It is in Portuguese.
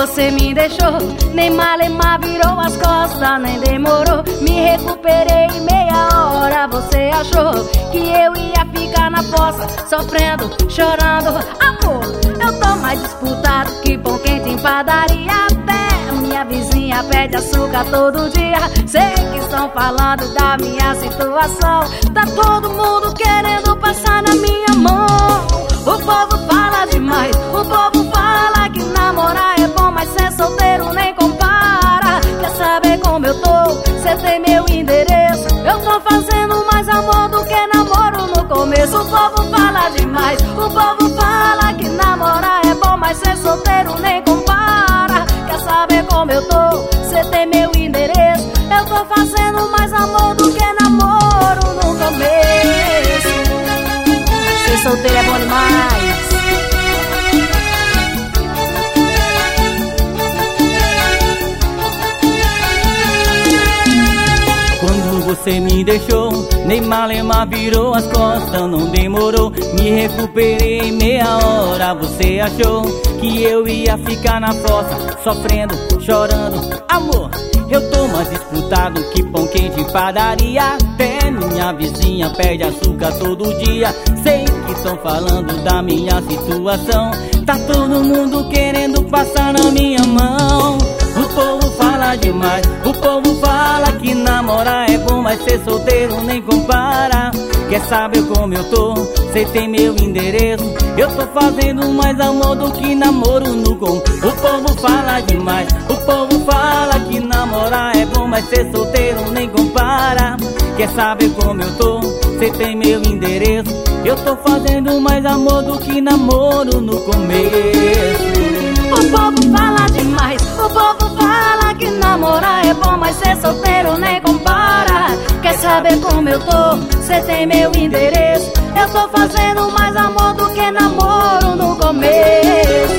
você me deixou, nem malemar virou as costas, nem demorou. Me recuperei em meia hora, você achou que eu ia ficar na fossa, sofrendo, chorando. Amor, eu tô mais disputado que pão quente em padaria. Até minha vizinha pede açúcar todo dia. Sei que estão falando da minha situação, tá todo mundo querendo passar na minha mão. O povo fala demais, o povo fala que namorar é bom, mas ser solteiro nem compara. Quer saber como eu tô? Cê tem meu endereço. Eu tô fazendo mais amor do que namoro no começo. O povo fala demais, o povo fala que namorar é bom, mas ser solteiro nem compara. Quer saber como eu tô? Cê tem meu endereço. Eu tô fazendo mais amor do que namoro no começo. Ser solteiro é bom demais. Quando você me deixou, nem malemar virou as costas, não demorou. Me recuperei em meia hora, você achou que eu ia ficar na fossa, sofrendo, chorando. Amor, eu tô mais disputado que pão quente em padaria. Até minha vizinha pede açúcar todo dia. Sei que estão falando da minha situação, tá todo mundo querendo passar na minha mão. O povo fala demais, o povo fala que namorar é bom, mas ser solteiro nem compara. Quer saber como eu tô? Cê tem meu endereço. Eu tô fazendo mais amor do que namoro no com. O povo fala demais, o povo fala que namorar é bom, mas ser solteiro nem compara. Quer saber como eu tô? Cê tem meu endereço. Eu tô fazendo mais amor do que namoro no começo. O povo fala demais, o povo fala que namorar é bom, mas ser solteiro nem compara. Quer saber como eu tô? Cê tem meu endereço. Eu tô fazendo mais amor do que namoro no começo.